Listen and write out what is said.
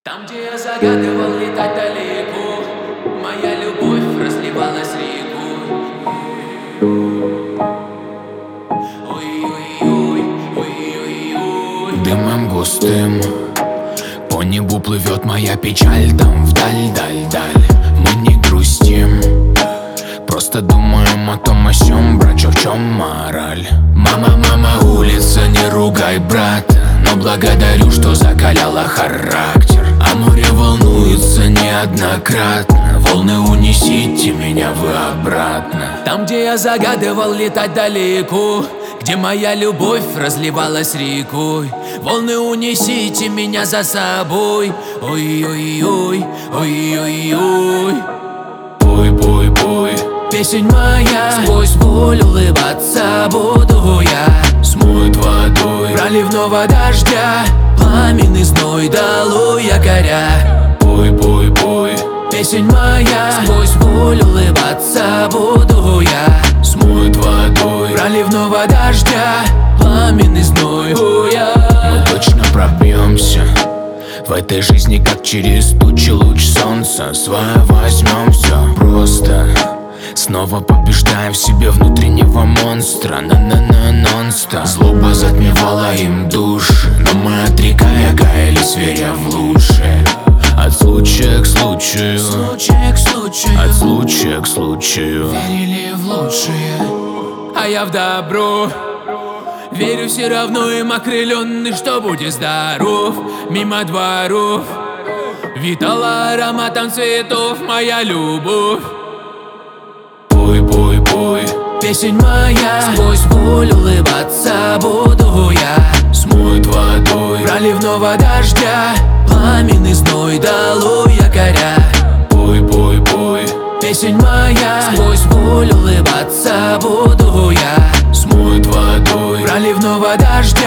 Там, где я загадывал летать далеко, моя любовь разливалась рекой. Ой-ой-ой, ой-ой-ой. Дымом густым по небу плывет моя печаль. Там вдаль, даль, даль. Мы не грустим, просто думаем о том, о сём. Брат, в чем мораль? Мама, мама, улица, не ругай брата, но благодарю, что закаляла характер. А море волнуется неоднократно. Волны, унесите меня вы обратно. Там, где я загадывал летать далеко, где моя любовь разливалась рекой. Волны, унесите меня за собой. Ой-ой-ой, ой-ой-ой. Пой, пой, пой, песнь моя, сквозь боль улыбаться буду я. смоет водой Проливного дождя, пламенный зной долой якоря. Пой, пой, пой, песнь моя, сквозь боль улыбаться буду я. смоет водой Проливного дождя, пламенный зной буя. Мы точно пробьемся в этой жизни, как через тучи луч солнца. Свое возьмем, все просто. Снова побеждаем в себе внутреннего монстра. На-на-на, нон-стоп. Злоба затмевала им души, но мы, отрекая, каялись, веря в лучшее. От случая к случаю, Случай к случаю, от случая к случаю. верили в лучшее, а я в добро. Верю все равно им окрыленный, что будет здоров. Мимо дворов витала ароматом цветов моя любовь. Пой, пой, пой, песнь моя, сквозь боль улыбаться буду я. смоет водой Проливного дождя, пламенный зной долой якоря. Пой, пой, пой, песнь моя, сквозь боль улыбаться буду я. смоет водой Проливного дождя,